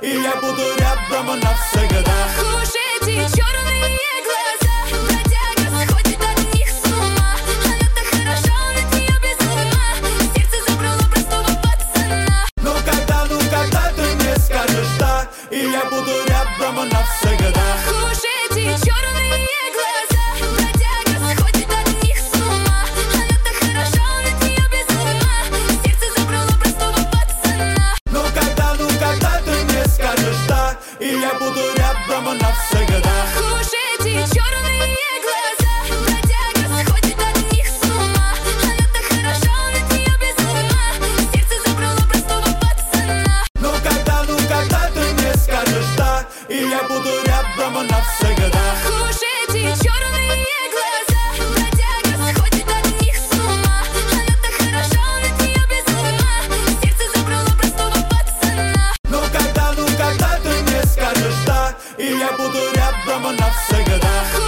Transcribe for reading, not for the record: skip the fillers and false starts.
и я буду рядом навсегда. Уж эти черные глаза, бродяга сходит от них с ума. Она так хороша, он от нее без ума. Сердце забрало простого пацана. Ну когда ты мне скажешь да, и я буду рядом навсегда. Уж эти черные глаза, бродяга сходит от них с ума. Она так хороша, он от нее без ума. Сердце забрало простого пацана. Ну когда ты мне скажешь да, и я буду рядом навсегда. Уж эти черные глаза, бродяга сходит от них с ума. Она так хороша, он от нее без ума. Сердце забрало простого пацана. Ну когда ты мне скажешь да, и я буду рядом навсегда. Уж эти черные глаза, бродяга сходит от них с ума. Она так хороша, он от нее без ума. Сердце забрало простого пацана. Ну когда ты мне скажешь да, и я буду рядом навсегда.